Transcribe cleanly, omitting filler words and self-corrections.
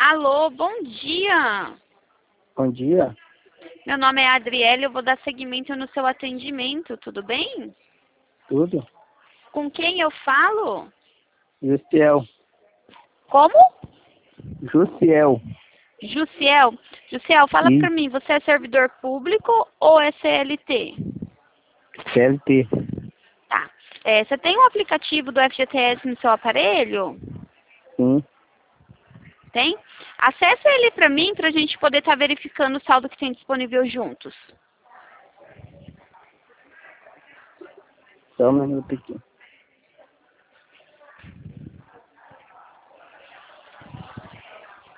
Alô, bom dia. Bom dia. Meu nome é Adriele, eu vou dar seguimento no seu atendimento, tudo bem? Tudo? Com quem eu falo? Jussiel. Como? Jussiel. Jussiel. Jussiel, fala E pra mim, você é servidor público ou é CLT? CLT. Tá. Você tem um aplicativo do FGTS no seu aparelho? Sim. Tem? Acesse ele pra mim pra gente poder estar verificando o saldo que tem disponível juntos. Só um minuto aqui.